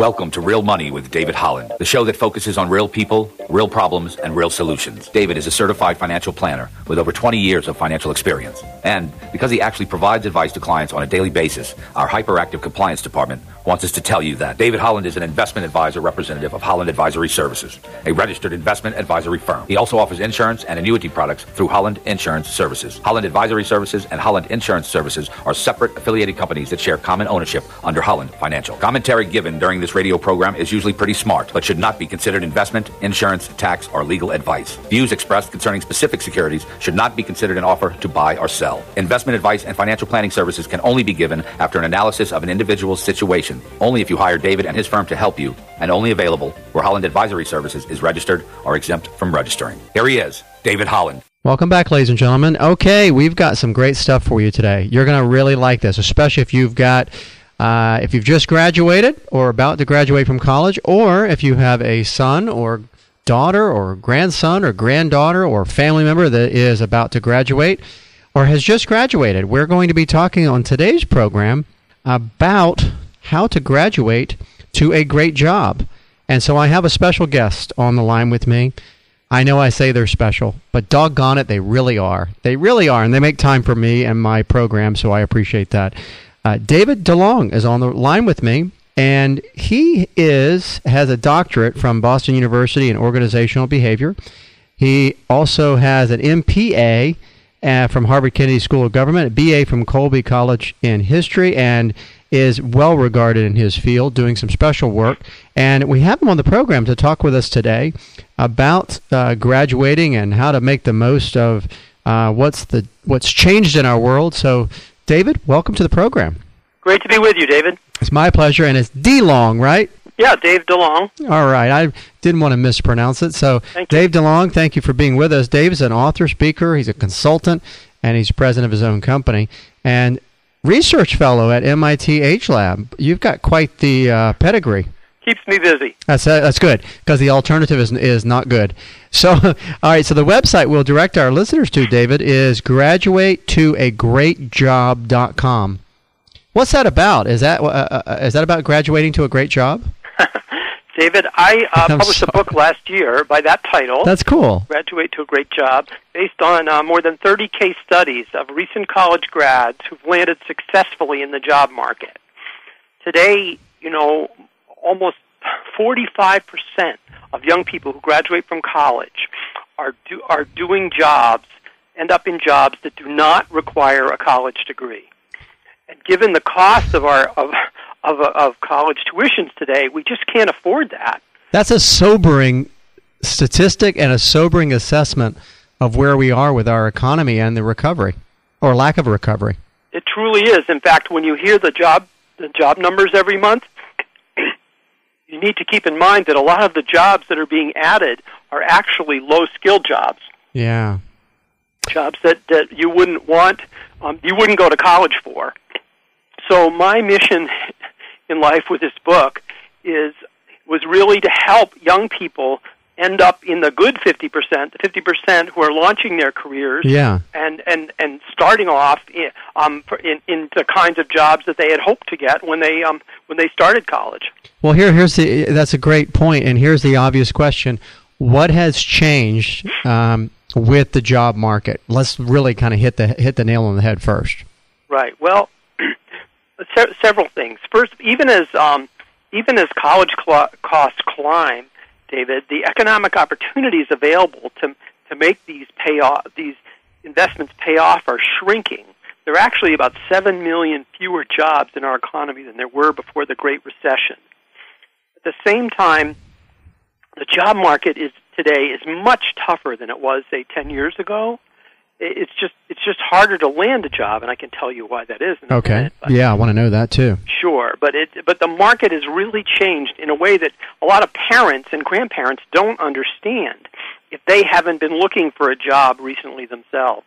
Welcome to Real Money with David Holland, the show that focuses on real people, real problems, and real solutions. David is a certified financial planner with over 20 years of financial experience. And because he actually provides advice to clients on a daily basis, our hyperactive compliance department wants us to tell you that David Holland is an investment advisor representative of Holland Advisory Services, a registered investment advisory firm. He also offers insurance and annuity products through Holland Insurance Services. Holland Advisory Services and Holland Insurance Services are separate affiliated companies that share common ownership under Holland Financial. Commentary given during this radio program is usually pretty smart, but should not be considered investment, insurance, tax, or legal advice. Views expressed concerning specific securities should not be considered an offer to buy or sell. Investment advice and financial planning services can only be given after an analysis of an individual's situation, only if you hire David and his firm to help you, and only available where Holland Advisory Services is registered or exempt from registering. Here he is, David Holland. Welcome back, ladies and gentlemen. Okay, we've got some great stuff for you today. You're going to really like this, especially if you've just graduated or about to graduate from college, or if you have a son or daughter or grandson or granddaughter or family member that is about to graduate or has just graduated. We're going to be talking on today's program about how to graduate to a great job. And so I have a special guest on the line with me. I know I say they're special, but doggone it, they really are. They really are, and they make time for me and my program, so I appreciate that. David DeLong is on the line with me, and he has a doctorate from Boston University in organizational behavior. He also has an MPA from Harvard Kennedy School of Government, a BA from Colby College in history, and is well regarded in his field, doing some special work. And we have him on the program to talk with us today about graduating and how to make the most of what's changed in our world. So, David, welcome to the program. Great to be with you, David. It's my pleasure, and it's DeLong, right? Yeah, Dave DeLong. All right, I didn't want to mispronounce it. So, Dave DeLong, thank you for being with us. Dave is an author, speaker, he's a consultant, and he's president of his own company. And research fellow at MIT H-Lab. You've got quite the pedigree. Keeps me busy. That's good, because the alternative is not good. So, all right, so the website we'll direct our listeners to, David, is graduatetoagreatjob.com. What's that about? Is that about graduating to a great job? David, I published a book last year by that title. That's cool. Graduate to a Great Job, based on more than 30 case studies of recent college grads who've landed successfully in the job market. Today, almost 45% of young people who graduate from college are doing jobs, end up in jobs that do not require a college degree. And given the cost of college tuitions today, we just can't afford that. That's a sobering statistic and a sobering assessment of where we are with our economy and the recovery, or lack of recovery. It truly is. In fact, when you hear the job numbers every month, you need to keep in mind that a lot of the jobs that are being added are actually low-skilled jobs. Yeah. Jobs that you wouldn't want, you wouldn't go to college for. So my mission in life with this book was really to help young people end up in the good 50%, the 50% who are launching their careers, and starting off in the kinds of jobs that they had hoped to get when they started college. Well, that's a great point, and here's the obvious question: what has changed with the job market? Let's really kind of hit the nail on the head first. Right. Well, several things. First, even as college costs climb, David, the economic opportunities available to make these investments pay off are shrinking. There are actually about 7 million fewer jobs in our economy than there were before the Great Recession. At the same time, the job market today is much tougher than it was, say, 10 years ago. It's just harder to land a job, and I can tell you why that is. Okay. Yeah, I want to know that too. Sure, but the market has really changed in a way that a lot of parents and grandparents don't understand if they haven't been looking for a job recently themselves.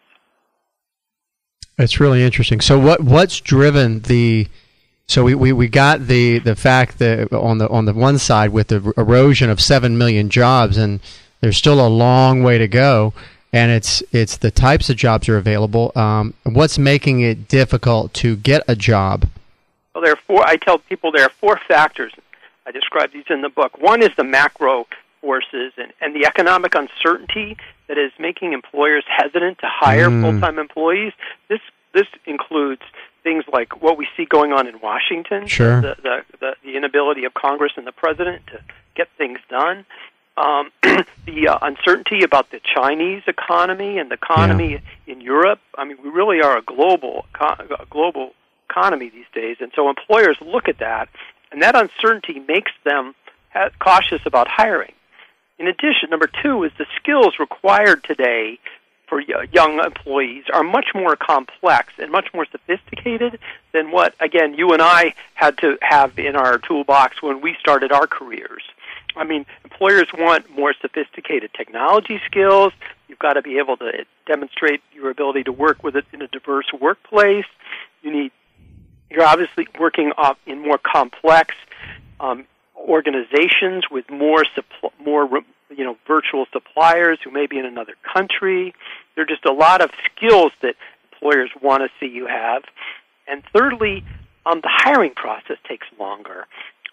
It's really interesting. So what's driven the? So we got the fact that on the one side with the erosion of 7 million jobs, and there's still a long way to go. And it's the types of jobs that are available. What's making it difficult to get a job? Well, I tell people there are 4 factors. I describe these in the book. One is the macro forces and the economic uncertainty that is making employers hesitant to hire full-time employees. This includes things like what we see going on in Washington, sure. the inability of Congress and the President to get things done, the uncertainty about the Chinese economy and the economy in Europe. I mean, we really are a global economy these days, and so employers look at that, and that uncertainty makes them cautious about hiring. In addition, number two is the skills required today for young employees are much more complex and much more sophisticated than what, again, you and I had to have in our toolbox when we started our careers. I mean, employers want more sophisticated technology skills. You've got to be able to demonstrate your ability to work with it in a diverse workplace. You're obviously working in more complex organizations with more virtual suppliers who may be in another country. There are just a lot of skills that employers want to see you have. And thirdly, the hiring process takes longer.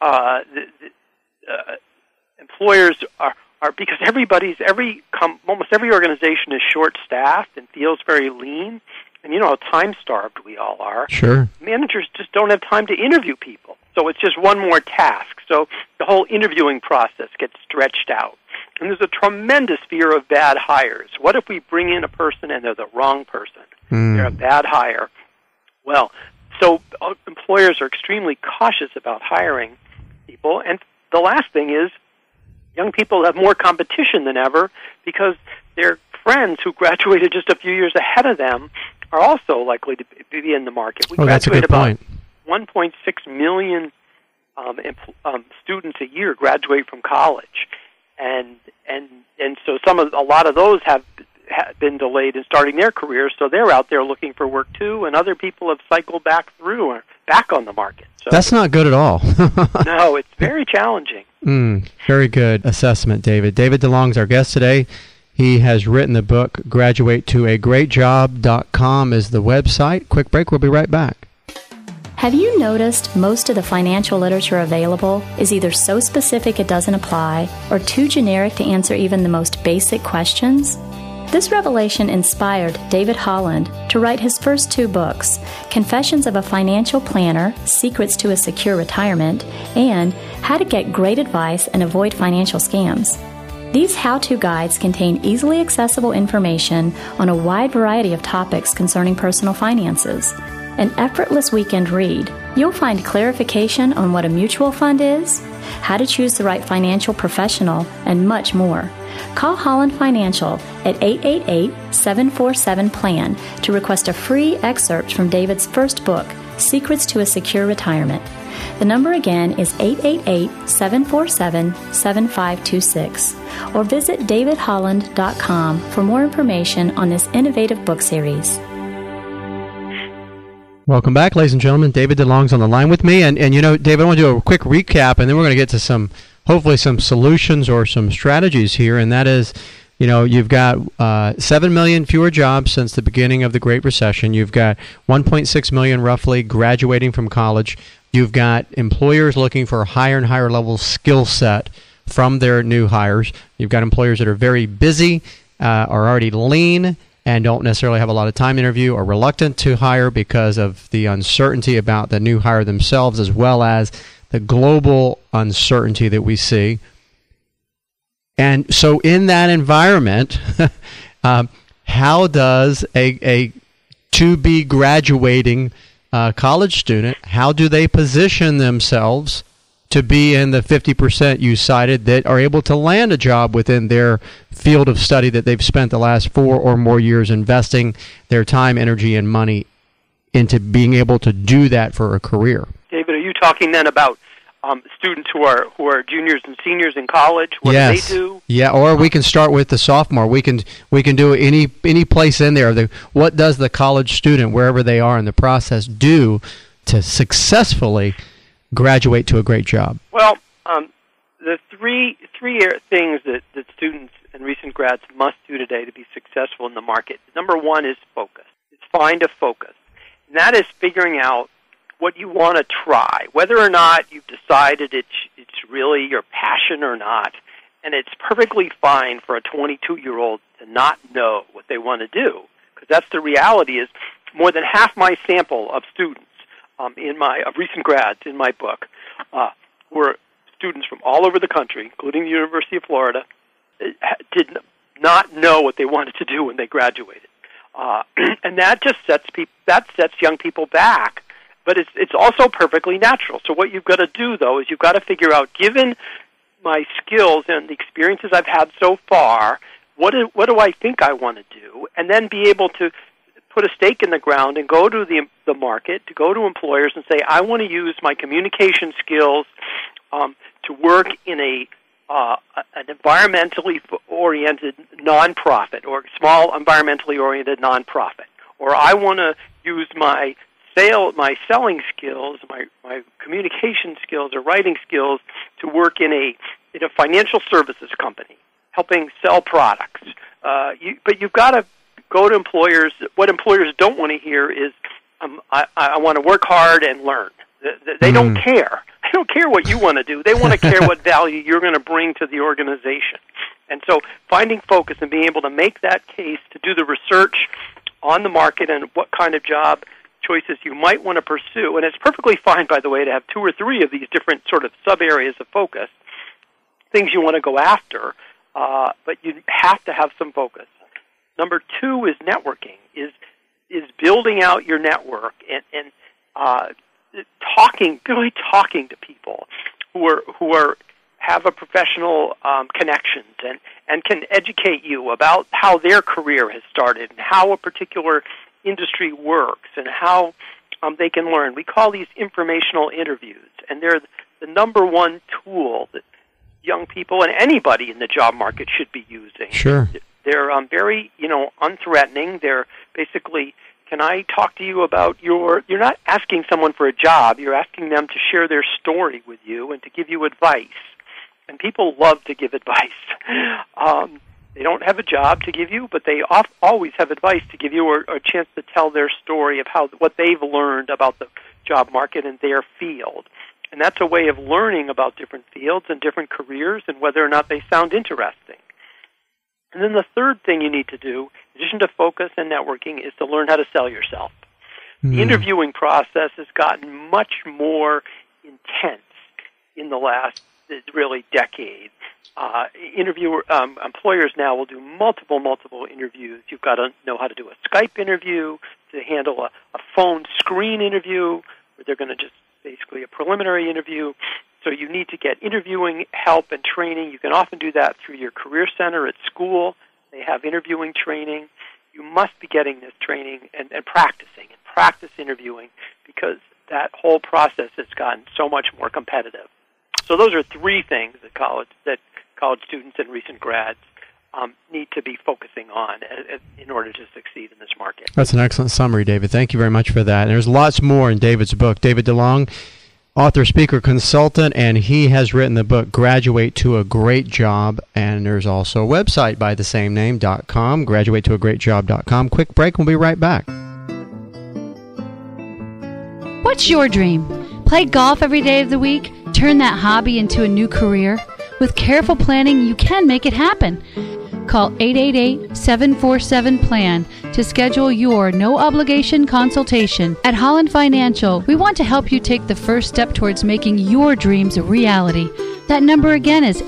Employers are because almost every organization is short-staffed and feels very lean. And you know how time-starved we all are. Sure. Managers just don't have time to interview people. So it's just one more task. So the whole interviewing process gets stretched out. And there's a tremendous fear of bad hires. What if we bring in a person and they're the wrong person? They're a bad hire. Well, so employers are extremely cautious about hiring people. And the last thing is young people have more competition than ever because their friends who graduated just a few years ahead of them are also likely to be in the market. We that's a good point. 1.6 million students a year graduate from college, and so a lot of those have been delayed in starting their careers, so they're out there looking for work too, and other people have cycled back on the market. So that's not good at all. No, it's very challenging. Very good assessment, David. David DeLong's our guest today. He has written the book, GraduateToAGreatJob.com is the website. Quick break, we'll be right back. Have you noticed most of the financial literature available is either so specific it doesn't apply or too generic to answer even the most basic questions? This revelation inspired David Holland to write his first two books, Confessions of a Financial Planner, Secrets to a Secure Retirement, and How to Get Great Advice and Avoid Financial Scams. These how-to guides contain easily accessible information on a wide variety of topics concerning personal finances. An effortless weekend read, you'll find clarification on what a mutual fund is, how to choose the right financial professional, and much more. Call Holland Financial at 888-747-PLAN to request a free excerpt from David's first book, Secrets to a Secure Retirement. The number again is 888-747-7526. Or visit davidholland.com for more information on this innovative book series. Welcome back, ladies and gentlemen. David DeLong's on the line with me. And you know, David, I want to do a quick recap, and then we're going to get to hopefully some solutions or some strategies here. And that is, you know, you've got 7 million fewer jobs since the beginning of the Great Recession. You've got 1.6 million roughly graduating from college. You've got employers looking for a higher and higher level skill set from their new hires. You've got employers that are very busy, are already lean, and don't necessarily have a lot of time to interview, or reluctant to hire because of the uncertainty about the new hire themselves, as well as the global uncertainty that we see. And so in that environment, how does a to-be graduating college student, how do they position themselves to be in the 50% you cited that are able to land a job within their field of study that they've spent the last 4 or more years investing their time, energy, and money into being able to do that for a career? David, are you talking then about students who are juniors and seniors in college? What do they do? Yeah, or we can start with the sophomore. We can do any place in there. What does the college student, wherever they are in the process, do to successfully graduate to a great job? Well, the three things that students and recent grads must do today to be successful in the market. Number one is focus. It's find a focus. And that is figuring out what you want to try, whether or not you've decided it's really your passion or not. And it's perfectly fine for a 22-year-old to not know what they want to do, because that's the reality. Is more than half my sample of students of recent grads in my book were students from all over the country, including the University of Florida, did not know what they wanted to do when they graduated, and that just sets young people back. But it's also perfectly natural. So what you've got to do, though, is you've got to figure out, given my skills and the experiences I've had so far, what do I think I want to do, and then be able to put a stake in the ground and go to the market, to go to employers and say, I want to use my communication skills to work in an environmentally oriented nonprofit or small environmentally oriented nonprofit, or I want to use my selling skills, my communication skills or writing skills to work in a financial services company, helping sell products. But you've got to go to employers. What employers don't want to hear is, I want to work hard and learn. They don't care. They don't care what you want to do. They want to care what value you're going to bring to the organization. And so finding focus and being able to make that case, to do the research on the market and what kind of job choices you might want to pursue. And it's perfectly fine, by the way, to have 2 or 3 of these different sort of sub-areas of focus, things you want to go after, but you have to have some focus. Number 2 is networking, is building out your network and talking to people who have a professional connections and can educate you about how their career has started and how a particular industry works and how they can learn. We call these informational interviews, and they're the number one tool that young people and anybody in the job market should be using. Sure. They're very, unthreatening. They're basically, can I talk to you about you're not asking someone for a job, you're asking them to share their story with you and to give you advice. And people love to give advice. They don't have a job to give you, but they always have advice to give you, or a chance to tell their story of what they've learned about the job market in their field. And that's a way of learning about different fields and different careers and whether or not they sound interesting. And then the third thing you need to do, in addition to focus and networking, is to learn how to sell yourself. The interviewing process has gotten much more intense in the last, really, decade. Employers now will do multiple interviews. You've got to know how to do a Skype interview, to handle a phone screen interview, where they're going to just basically a preliminary interview. So you need to get interviewing help and training. You can often do that through your career center at school. They have interviewing training. You must be getting this training and practicing and practice interviewing, because that whole process has gotten so much more competitive. So those are 3 things that college students and recent grads need to be focusing on in order to succeed in this market. That's an excellent summary, David. Thank you very much for that. And there's lots more in David's book. David DeLong, author, speaker, consultant, and he has written the book Graduate to a Great Job, and there's also a website by the same name, .com, graduatetoagreatjob.com. Quick break, we'll be right back. What's your dream? Play golf every day of the week? Turn that hobby into a new career? With careful planning, you can make it happen. Call 888-747-PLAN to schedule your no-obligation consultation. At Holland Financial, we want to help you take the first step towards making your dreams a reality. That number again is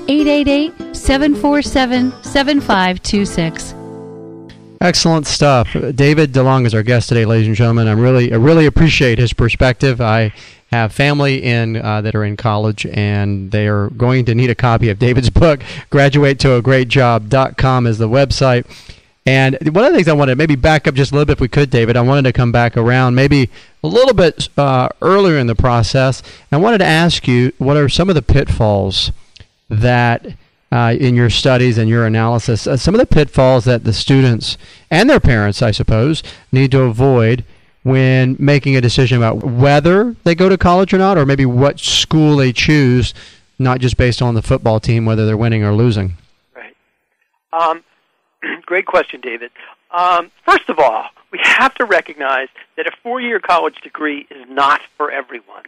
888-747-7526. Excellent stuff. David DeLong is our guest today, ladies and gentlemen. I really appreciate his perspective. I have family that are in college, and they are going to need a copy of David's book. Graduatetoagreatjob.com is the website. And one of the things I wanted to maybe back up just a little bit, if we could, David, I wanted to come back around maybe a little bit earlier in the process. I wanted to ask you, what are some of the pitfalls that in your studies and your analysis, some of the pitfalls that the students and their parents, I suppose, need to avoid when making a decision about whether they go to college or not, or maybe what school they choose, not just based on the football team, whether they're winning or losing? Right. Great question, David. First of all, we have to recognize that a 4-year college degree is not for everyone.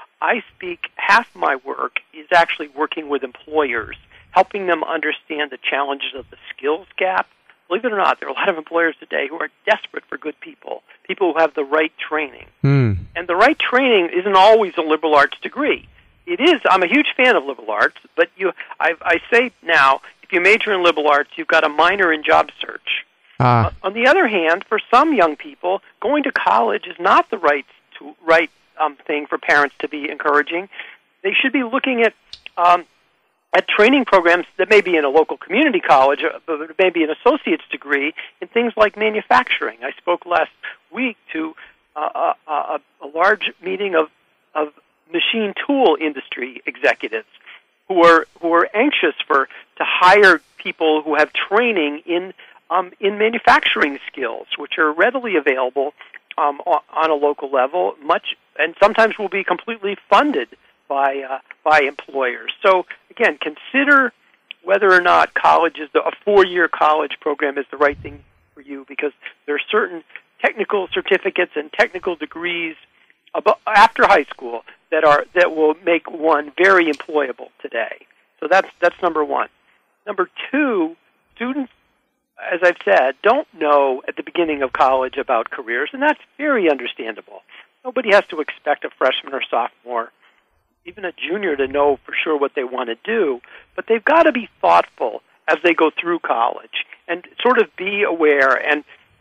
Half my work is actually working with employers, helping them understand the challenges of the skills gap. Believe it or not, there are a lot of employers today who are desperate for good people who have the right training. And the right training isn't always a liberal arts degree. It is. I'm a huge fan of liberal arts, but I say now, if you major in liberal arts, you've got a minor in job search. On the other hand, for some young people, going to college is not the right thing for parents to be encouraging. They should be looking at training programs that may be in a local community college, but maybe an associate's degree in things like manufacturing. I spoke last week to a large meeting of machine tool industry executives who are anxious to hire people who have training in manufacturing skills, which are readily available on a local level, and sometimes will be completely funded by employers. So again, consider whether or not a 4-year college program is the right thing for you, because there are certain technical certificates and technical degrees after high school that will make one very employable today. So that's number one. Number two, students, as I've said, don't know at the beginning of college about careers, and that's very understandable. Nobody has to expect a freshman or sophomore, even a junior, to know for sure what they want to do, but they've got to be thoughtful as they go through college and sort of be aware, and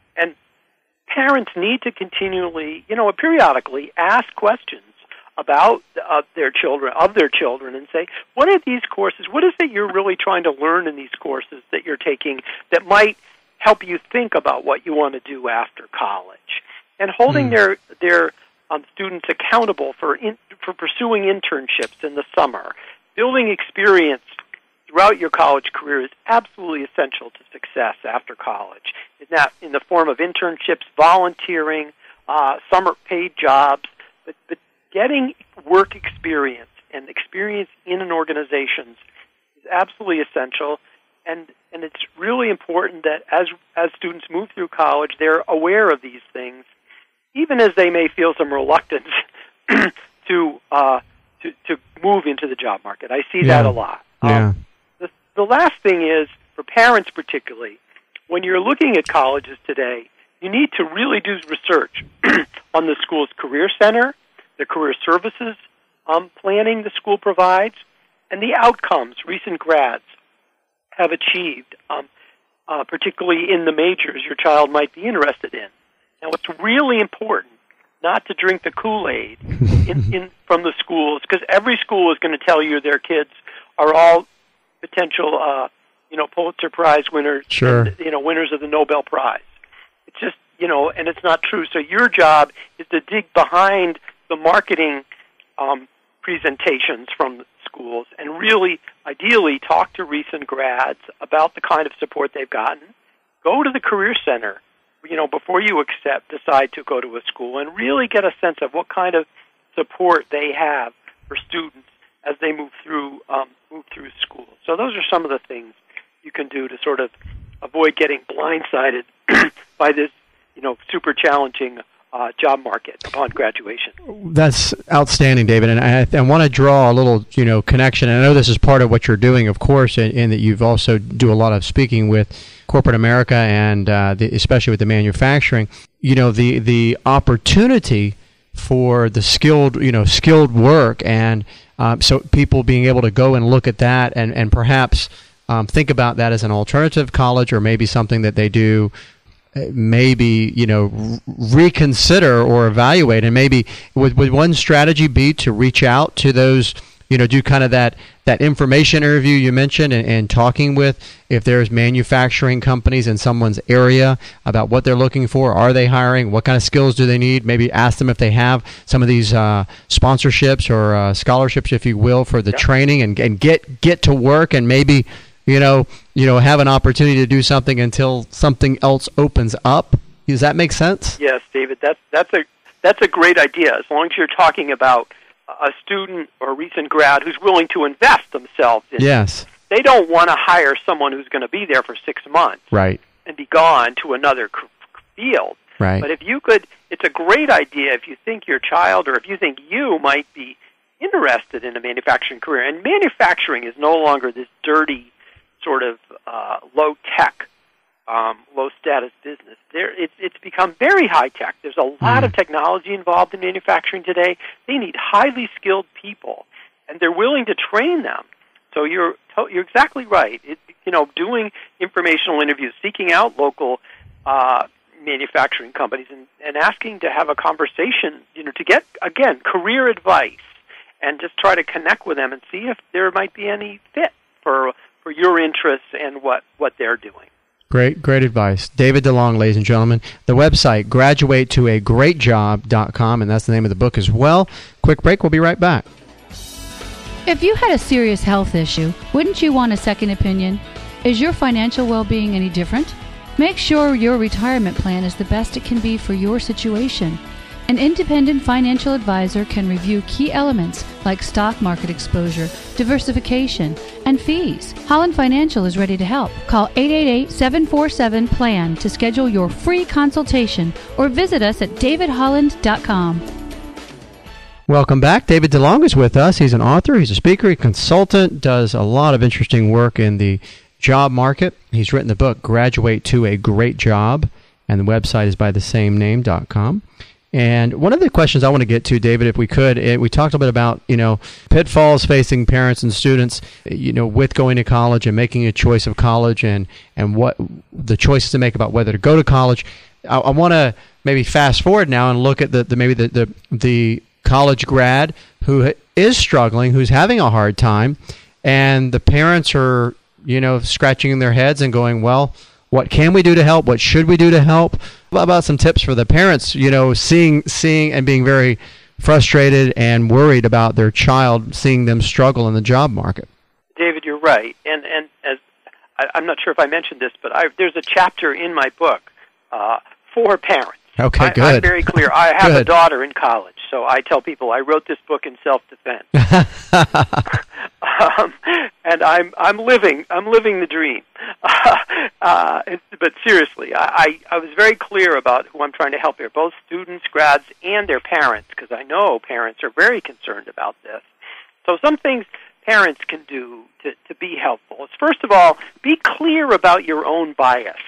parents need to continually, periodically ask questions about their children, and say, what are these courses? What is it you're really trying to learn in these courses that you're taking that might help you think about what you want to do after college? And holding their students accountable for pursuing internships in the summer, building experience throughout your college career is absolutely essential to success after college. In the form of internships, volunteering, summer paid jobs, but getting work experience and experience in an organization is absolutely essential, and it's really important that as students move through college, they're aware of these things, even as they may feel some reluctance to move into the job market. I see that a lot. The last thing is, for parents particularly, when you're looking at colleges today, you need to really do research on the school's career center, the career services planning the school provides, and the outcomes recent grads have achieved, particularly in the majors your child might be interested in. Now, it's really important not to drink the Kool-Aid from the schools, because every school is going to tell you their kids are all potential, Pulitzer Prize winners, and, winners of the Nobel Prize. It's just, and it's not true. So your job is to dig behind the marketing presentations from the schools and really, ideally, talk to recent grads about the kind of support they've gotten. Go to the Career Center, before you decide to go to a school, and really get a sense of what kind of support they have for students as they move through school. So those are some of the things you can do to sort of avoid getting blindsided by this, super challenging job market upon graduation. That's outstanding, David. And I want to draw a little, connection. And I know this is part of what you're doing, of course, in that you've also do a lot of speaking with corporate America and especially with the manufacturing. The opportunity for the skilled work, and so people being able to go and look at that and perhaps think about that as an alternative college, or maybe something that they do reconsider or evaluate. And maybe would one strategy be to reach out to those, do kind of that information interview you mentioned, and talking with, if there's manufacturing companies in someone's area, about what they're looking for. Are they hiring? What kind of skills do they need? Maybe ask them if they have some of these sponsorships or scholarships, if you will, for the training, and get to work, and maybe have an opportunity to do something until something else opens up. Does that make sense? Yes, David. That's a great idea. As long as you're talking about a student or a recent grad who's willing to invest themselves in it. Yes. They don't want to hire someone who's going to be there for 6 months. Right. and be gone to another field. Right. But if you could, it's a great idea if you think your child or if you think you might be interested in a manufacturing career. And manufacturing is no longer this dirty sort of low-tech, low-status business. It's become very high-tech. There's a lot of technology involved in manufacturing today. They need highly skilled people, and they're willing to train them. So you're exactly right. Doing informational interviews, seeking out local manufacturing companies, and asking to have a conversation, to get, again, career advice, and just try to connect with them and see if there might be any fit for your interests and what they're doing. Great advice. David DeLong, ladies and gentlemen. The website, graduatetoagreatjob.com, and that's the name of the book as well. Quick break. We'll be right back. If you had a serious health issue, wouldn't you want a second opinion? Is your financial well-being any different? Make sure your retirement plan is the best it can be for your situation. An independent financial advisor can review key elements like stock market exposure, diversification, and fees. Holland Financial is ready to help. Call 888-747-PLAN to schedule your free consultation or visit us at davidholland.com. Welcome back. David DeLong is with us. He's an author, he's a speaker, he's a consultant, does a lot of interesting work in the job market. He's written the book, Graduate to a Great Job, and the website is by the same name.com. And one of the questions I want to get to, David, if we could, we talked a bit about, pitfalls facing parents and students, with going to college and making a choice of college and what the choices to make about whether to go to college. I want to maybe fast forward now and look at the college grad who is struggling, who's having a hard time, and the parents are, scratching their heads and going, well, what can we do to help? What should we do to help? What about some tips for the parents, seeing and being very frustrated and worried about their child, seeing them struggle in the job market? David, you're right. And as I'm not sure if I mentioned this, but there's a chapter in my book for parents. Okay, good. I'm very clear. I have a daughter in college, so I tell people I wrote this book in self-defense. And I'm living the dream. But seriously, I was very clear about who I'm trying to help here, both students, grads, and their parents, because I know parents are very concerned about this. So some things parents can do to be helpful is, first of all, be clear about your own biases,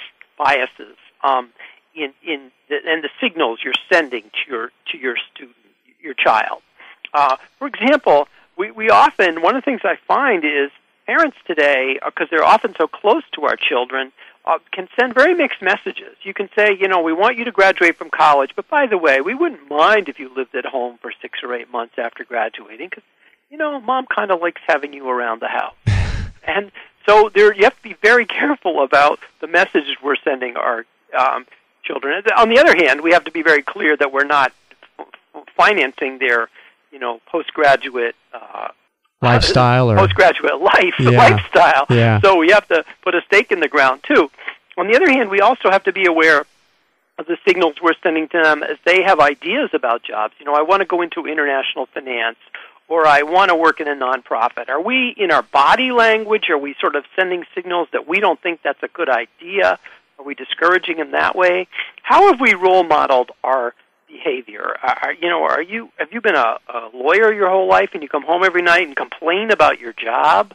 and the signals you're sending to your student, your child. For example, we often, one of the things I find is parents today, because they're often so close to our children, can send very mixed messages. You can say, we want you to graduate from college, but by the way, we wouldn't mind if you lived at home for 6 or 8 months after graduating, because, Mom kind of likes having you around the house. And so you have to be very careful about the messages we're sending our children. On the other hand, we have to be very clear that we're not financing their, postgraduate lifestyle or postgraduate lifestyle. Yeah. So we have to put a stake in the ground too. On the other hand, we also have to be aware of the signals we're sending to them as they have ideas about jobs. I want to go into international finance, or I want to work in a nonprofit. Are we, in our body language, are we sort of sending signals that we don't think that's a good idea? Are we discouraging them that way? How have we role modeled our behavior? Have you been a lawyer your whole life and you come home every night and complain about your job?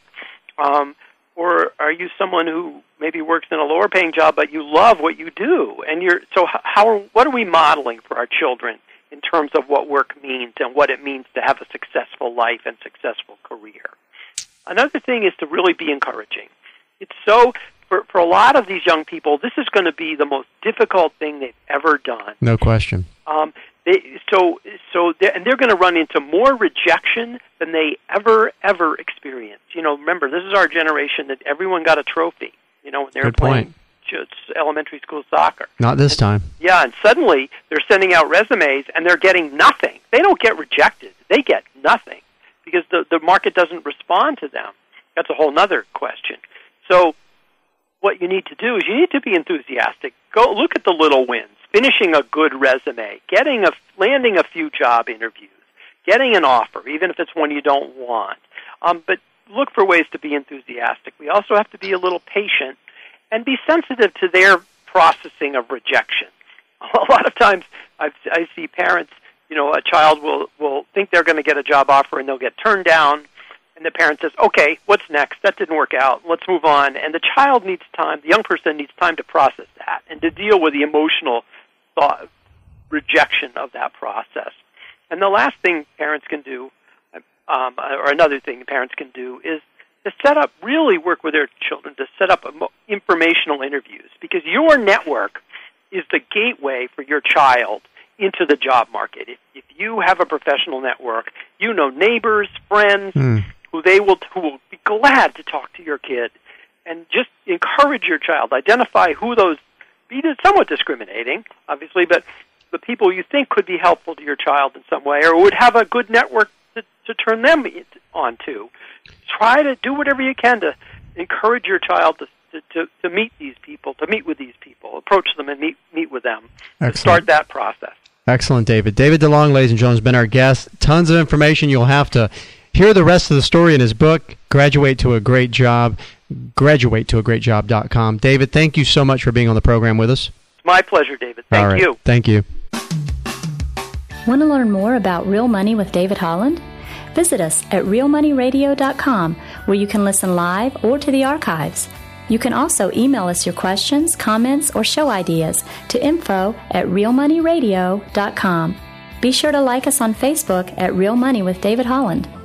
Or are you someone who maybe works in a lower paying job but you love what you do? And what are we modeling for our children in terms of what work means and what it means to have a successful life and successful career? Another thing is to really be encouraging. It's so for a lot of these young people, this is going to be the most difficult thing they've ever done. No question. They're going to run into more rejection than they ever experienced. Remember, this is our generation that everyone got a trophy. When they were playing elementary school soccer. Not this time. Yeah, and suddenly they're sending out resumes and they're getting nothing. They don't get rejected; they get nothing because the market doesn't respond to them. That's a whole other question. So what you need to do is you need to be enthusiastic. Go look at the little wins, finishing a good resume, landing a few job interviews, getting an offer, even if it's one you don't want. But look for ways to be enthusiastic. We also have to be a little patient and be sensitive to their processing of rejection. A lot of times I see parents, a child will think they're going to get a job offer and they'll get turned down, and the parent says, okay, what's next? That didn't work out. Let's move on. And the child needs time, the young person needs time to process that and to deal with the emotional rejection of that process. And the last thing parents can do, or another thing parents can do, is to really work with their children to set up informational interviews, because your network is the gateway for your child into the job market. If you have a professional network, neighbors, friends, who will be glad to talk to your kid, and just encourage your child. Identify who those, be somewhat discriminating, obviously, but the people you think could be helpful to your child in some way or would have a good network to turn them on to. Try to do whatever you can to encourage your child to meet these people, to meet with these people, approach them and meet with them, to start that process. Excellent, David. David DeLong, ladies and gentlemen, has been our guest. Tons of information. You'll have to hear the rest of the story in his book, Graduate to a Great Job, graduatetoagreatjob.com. David, thank you so much for being on the program with us. It's my pleasure, David. Thank you. Thank you. Want to learn more about Real Money with David Holland? Visit us at realmoneyradio.com, where you can listen live or to the archives. You can also email us your questions, comments, or show ideas to info@realmoneyradio.com. Be sure to like us on Facebook at Real Money with David Holland.